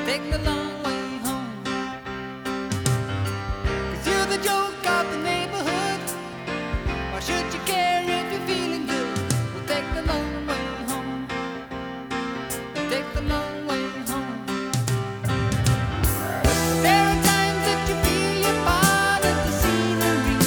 take the long way home. 'Cause you're the joke of the neighborhood. Why should you care if you're feeling good? We'll take the long way home. Take the long way home. There are times that you feel you're part of the scenery.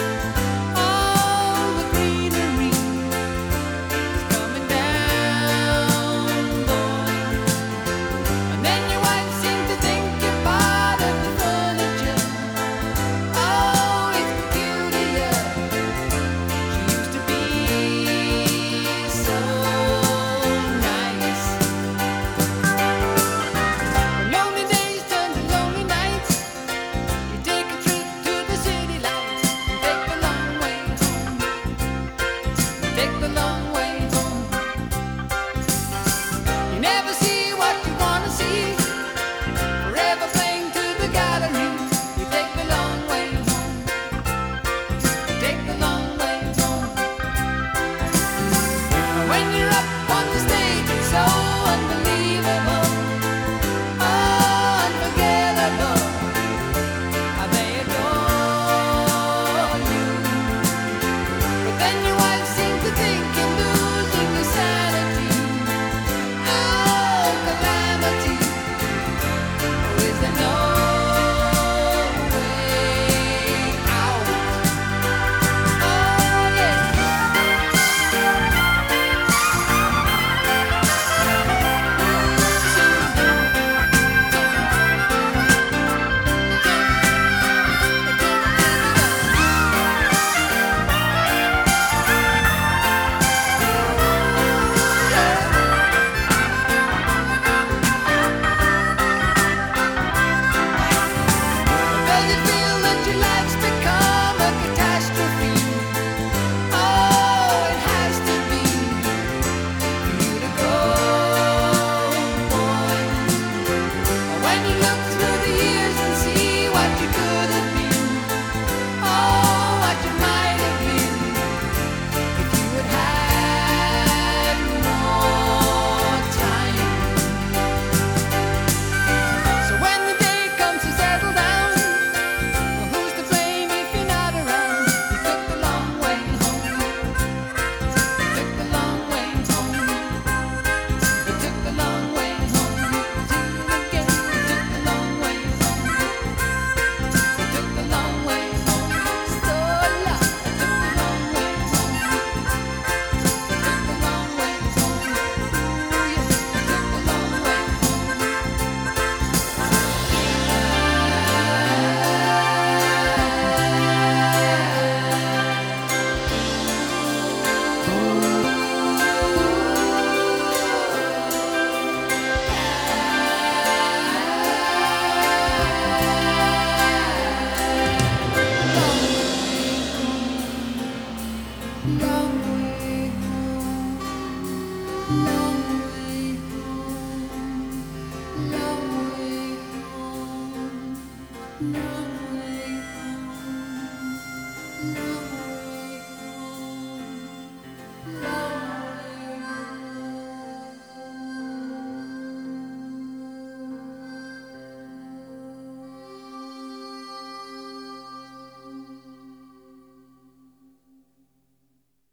All the greenery is coming down, boy. And then your wife seems to think you're part of the furniture. Oh, it's peculiar. She used to be so nice. When lonely days turn to lonely nights, you take a trip to the city lights and take the long way home. Take the long way home. You never see what you wanna see. Forever playing to the gallery. You take the long way home. Take the long way home. When you're up on the stage, it's so unbelievable, unforgettable. How they adore you. But then your wife seems to think you're losing your sanity. Oh, calamity. Oh, is there no way out? Oh, yeah. Does it feel that your life's become a catastrophe? Oh, it has to be for you to go, boy. When you look through the years and see what you could have been, oh, what you might have been, if you had had more time. So when the day comes to settle down, well, who's to blame if you're not around? You took the long way home. You took the long way home. You took the long way home. See you again. You took the long way home. You took the long way home. So long. You took the long way home. You took the long way home. Ooh, yeah. You took the long way long way home. Long way home. Long way home. Long